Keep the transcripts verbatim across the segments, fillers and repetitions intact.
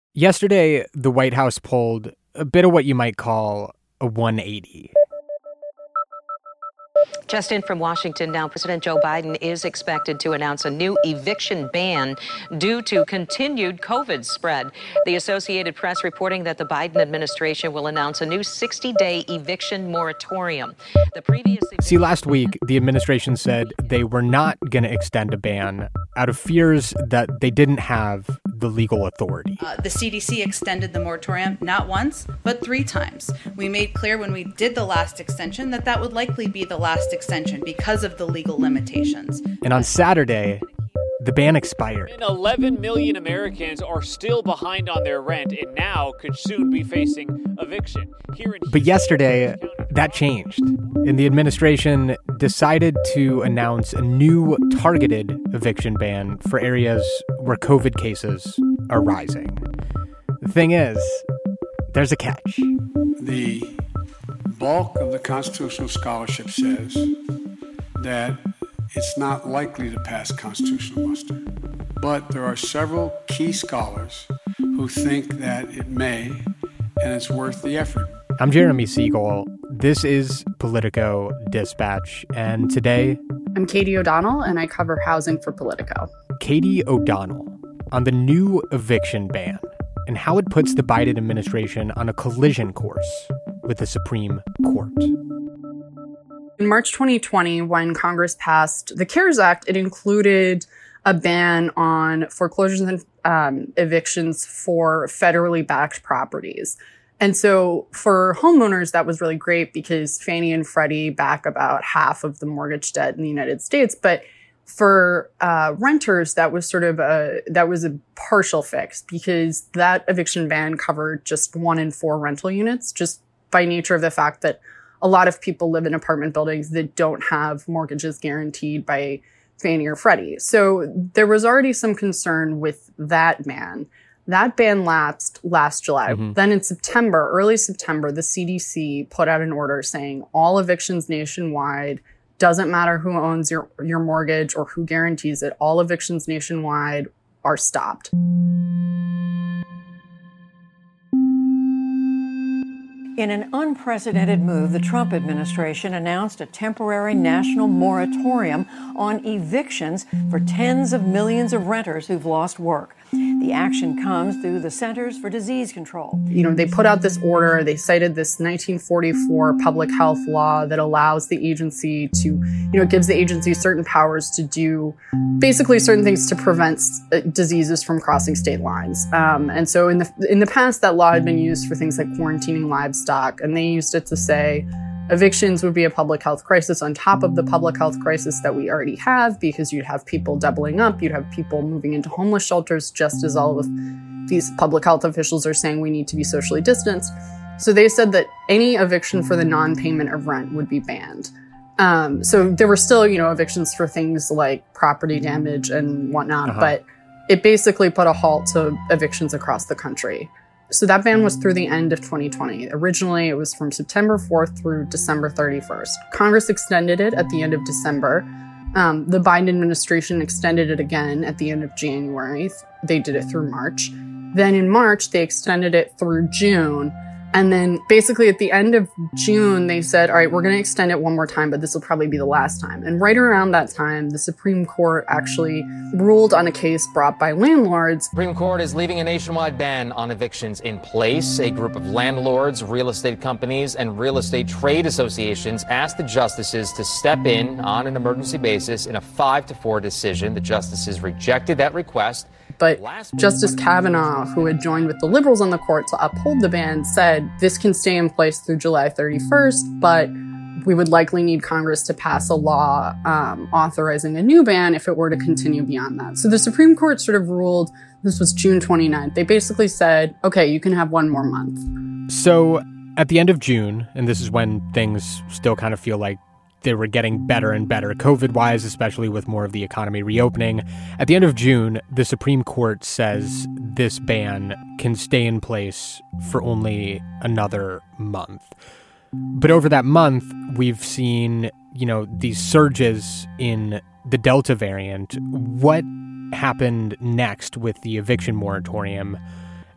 Yesterday, the White House pulled a bit of what you might call a one eighty. Just in from Washington now, President Joe Biden is expected to announce a new eviction ban due to continued COVID spread. The Associated Press reporting that the Biden administration will announce a new sixty-day eviction moratorium. The previous See, last week, the administration said they were not going to extend a ban out of fears that they didn't have the legal authority. Uh, the C D C extended the moratorium not once, but three times. We made clear when we did the last extension that that would likely be the last extension because of the legal limitations. And on Saturday, the ban expired. And eleven million Americans are still behind on their rent and now could soon be facing eviction. Here in But yesterday, that changed. And the administration decided to announce a new targeted eviction ban for areas where COVID cases are rising. The thing is, there's a catch. The bulk of the constitutional scholarship says that it's not likely to pass constitutional muster. But there are several key scholars who think that it may, and it's worth the effort. I'm Jeremy Siegel. This is Politico Dispatch, and today... I'm Katie O'Donnell, and I cover housing for Politico. Katie O'Donnell on the new eviction ban and how it puts the Biden administration on a collision course with the Supreme Court. In March twenty twenty, when Congress passed the CARES Act, it included a ban on foreclosures and um, evictions for federally backed properties. And so for homeowners, that was really great because Fannie and Freddie back about half of the mortgage debt in the United States. But for uh, renters, that was sort of a, that was a partial fix because that eviction ban covered just one in four rental units, just by nature of the fact that a lot of people live in apartment buildings that don't have mortgages guaranteed by Fannie or Freddie. So there was already some concern with that ban. That ban lapsed last July. Mm-hmm. Then in September, early September, the C D C put out an order saying all evictions nationwide, doesn't matter who owns your, your mortgage or who guarantees it, all evictions nationwide are stopped. In an unprecedented move, the Trump administration announced a temporary national moratorium on evictions for tens of millions of renters who've lost work. The action comes through the Centers for Disease Control. You know, they put out this order. They cited this nineteen forty-four public health law that allows the agency to, you know, gives the agency certain powers to do basically certain things to prevent uh, diseases from crossing state lines. Um, and so in the in the past, that law had been used for things like quarantining livestock, and they used it to say evictions would be a public health crisis on top of the public health crisis that we already have, because you'd have people doubling up, you'd have people moving into homeless shelters, just as all of these public health officials are saying we need to be socially distanced. So they said that any eviction for the non-payment of rent would be banned. Um, so there were still, you know, evictions for things like property damage and whatnot, uh-huh. but it basically put a halt to evictions across the country. So that ban was through the end of twenty twenty. Originally, it was from September fourth through December thirty-first. Congress extended it at the end of December. Um, the Biden administration extended it again at the end of January. They did it through March. Then in March, they extended it through June. And then basically at the end of June, they said, all right, we're going to extend it one more time, but this will probably be the last time. And right around that time, the Supreme Court actually ruled on a case brought by landlords. Supreme Court is leaving a nationwide ban on evictions in place. A group of landlords, real estate companies, and real estate trade associations asked the justices to step in on an emergency basis in a five to four decision. The justices rejected that request. But Justice Kavanaugh, who had joined with the liberals on the court to uphold the ban, said this can stay in place through July thirty-first, but we would likely need Congress to pass a law um, authorizing a new ban if it were to continue beyond that. So the Supreme Court sort of ruled, this was June twenty-ninth, they basically said, okay, you can have one more month. So at the end of June, and this is when things still kind of feel like they were getting better and better, COVID-wise, especially with more of the economy reopening. At the end of June, the Supreme Court says this ban can stay in place for only another month. But over that month, we've seen, you know, these surges in the Delta variant. What happened next with the eviction moratorium?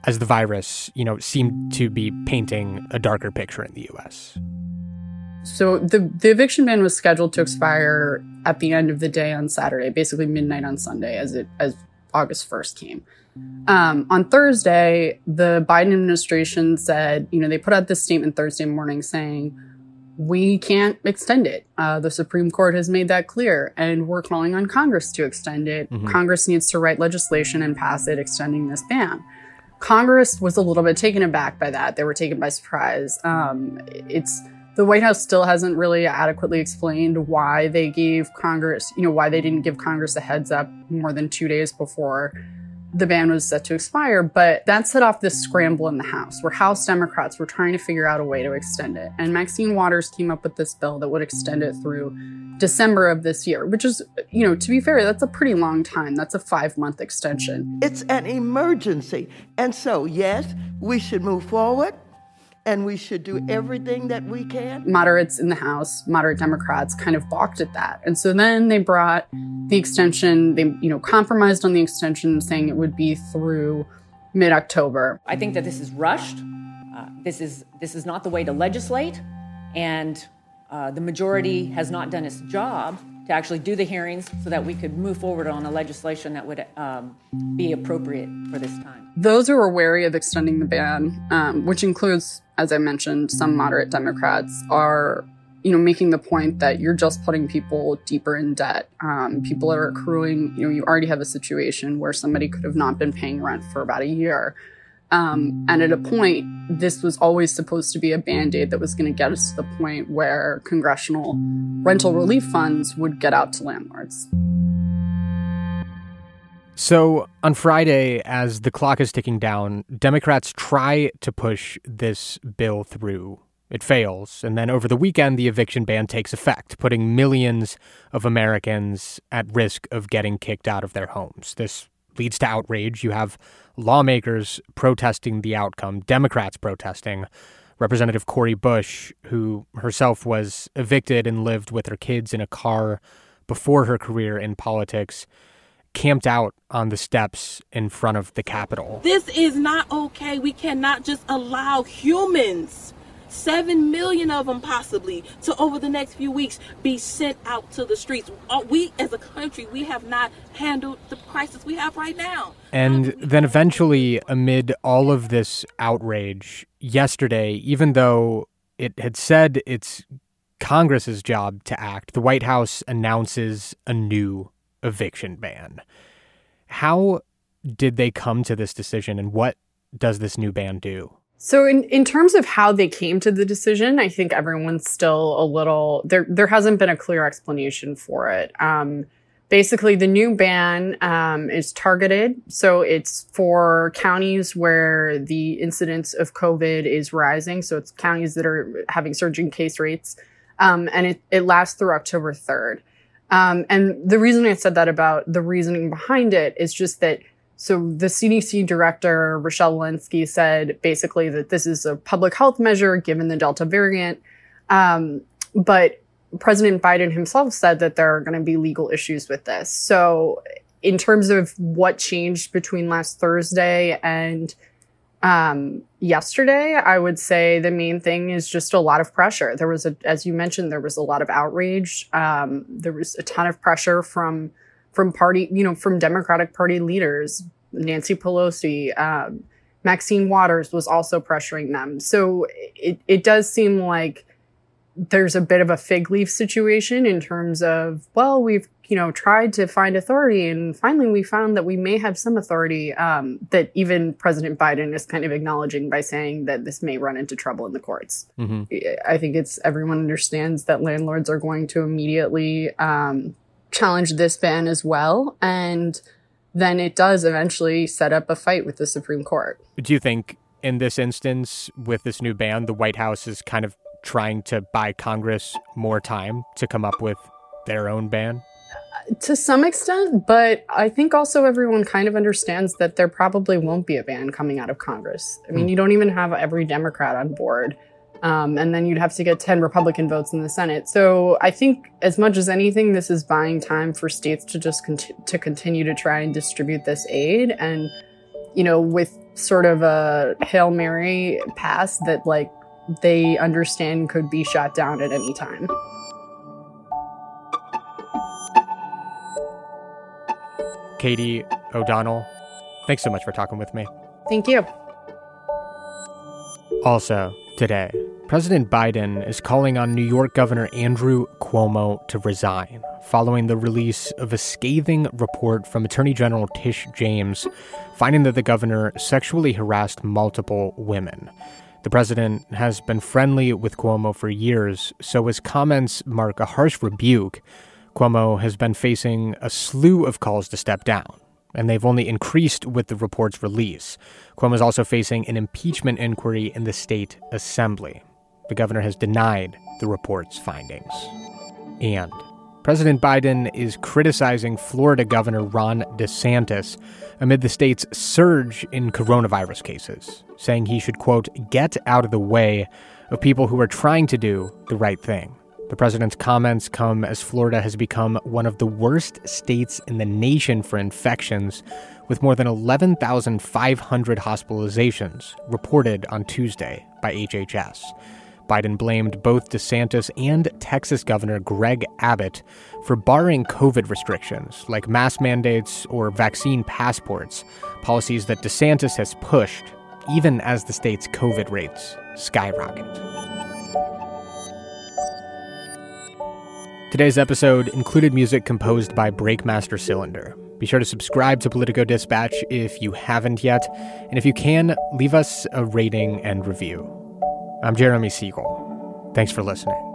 as the virus, you know, seemed to be painting a darker picture in the U S. So the, the eviction ban was scheduled to expire at the end of the day on Saturday, basically midnight on Sunday, as it as August first came. Um, on Thursday, the Biden administration said, you know, they put out this statement Thursday morning saying, we can't extend it. Uh, the Supreme Court has made that clear, and we're calling on Congress to extend it. Mm-hmm. Congress needs to write legislation and pass it extending this ban. Congress was a little bit taken aback by that. They were taken by surprise. Um, it's the White House still hasn't really adequately explained why they gave Congress, you know, why they didn't give Congress a heads up more than two days before the ban was set to expire, but that set off this scramble in the House, where House Democrats were trying to figure out a way to extend it. And Maxine Waters came up with this bill that would extend it through December of this year, which is, you know, to be fair, that's a pretty long time. That's a five-month extension. It's an emergency. And so, yes, we should move forward. And we should do everything that we can. Moderates in the House, moderate Democrats, kind of balked at that. And so then they brought the extension, they, you know, compromised on the extension, saying it would be through mid-October. I think that this is rushed. Uh, this is this is not the way to legislate. And uh, the majority has not done its job to actually do the hearings so that we could move forward on a legislation that would um, be appropriate for this time. Those who are wary of extending the ban, um, which includes, as I mentioned, some moderate Democrats, are, you know, making the point that you're just putting people deeper in debt. Um, people are accruing, you know, you already have a situation where somebody could have not been paying rent for about a year. Um, and at a point, this was always supposed to be a Band-Aid that was going to get us to the point where congressional rental relief funds would get out to landlords. So on Friday, as the clock is ticking down, Democrats try to push this bill through. It fails. And then over the weekend, the eviction ban takes effect, putting millions of Americans at risk of getting kicked out of their homes. This leads to outrage. You have lawmakers protesting the outcome, Democrats protesting. Representative Cori Bush, who herself was evicted and lived with her kids in a car before her career in politics, camped out on the steps in front of the Capitol. This is not okay. We cannot just allow humans, seven million of them possibly, to over the next few weeks be sent out to the streets. We as a country, we have not handled the crisis we have right now. And then eventually, amid all of this outrage, yesterday, even though it had said it's Congress's job to act, the White House announces a new eviction ban. How did they come to this decision, and what does this new ban do? So in, in terms of how they came to the decision, I think everyone's still a little, there there hasn't been a clear explanation for it. Um, basically, the new ban um, is targeted. So it's for counties where the incidence of COVID is rising. So it's counties that are having surging case rates. Um, and it, it lasts through October third. Um, and the reason I said that about the reasoning behind it is just that, so the C D C director, Rochelle Walensky, said basically that this is a public health measure given the Delta variant. Um, but President Biden himself said that there are going to be legal issues with this. So in terms of what changed between last Thursday and Um, yesterday, I would say the main thing is just a lot of pressure. There was, a, as you mentioned, there was a lot of outrage. Um, there was a ton of pressure from, from party, you know, from Democratic Party leaders. Nancy Pelosi, um, Maxine Waters was also pressuring them. So it, it does seem like there's a bit of a fig leaf situation in terms of, well, we've, you know, tried to find authority, and finally we found that we may have some authority, um, that even President Biden is kind of acknowledging by saying that this may run into trouble in the courts. Mm-hmm. I think it's, everyone understands that landlords are going to immediately um, challenge this ban as well. And then it does eventually set up a fight with the Supreme Court. Do you think in this instance, with this new ban, the White House is kind of trying to buy Congress more time to come up with their own ban? To some extent, but I think also everyone kind of understands that there probably won't be a ban coming out of Congress. I mean, mm. you don't even have every Democrat on board, um, and then you'd have to get ten Republican votes in the Senate. So I think as much as anything, this is buying time for states to just cont- to continue to try and distribute this aid. And, you know, with sort of a Hail Mary pass that, like, they understand could be shot down at any time. Katie O'Donnell, thanks so much for talking with me. Thank you. Also, today, President Biden is calling on New York Governor Andrew Cuomo to resign following the release of a scathing report from Attorney General Tish James finding that the governor sexually harassed multiple women. The president has been friendly with Cuomo for years, so his comments mark a harsh rebuke. Cuomo has been facing a slew of calls to step down, and they've only increased with the report's release. Cuomo is also facing an impeachment inquiry in the state assembly. The governor has denied the report's findings. And President Biden is criticizing Florida Governor Ron DeSantis amid the state's surge in coronavirus cases, saying he should, quote, get out of the way of people who are trying to do the right thing. The president's comments come as Florida has become one of the worst states in the nation for infections, with more than eleven thousand five hundred hospitalizations reported on Tuesday by H H S. Biden blamed both DeSantis and Texas Governor Greg Abbott for barring COVID restrictions like mask mandates or vaccine passports, policies that DeSantis has pushed even as the state's COVID rates skyrocket. Today's episode included music composed by Breakmaster Cylinder. Be sure to subscribe to Politico Dispatch if you haven't yet, and if you can, leave us a rating and review. I'm Jeremy Siegel. Thanks for listening.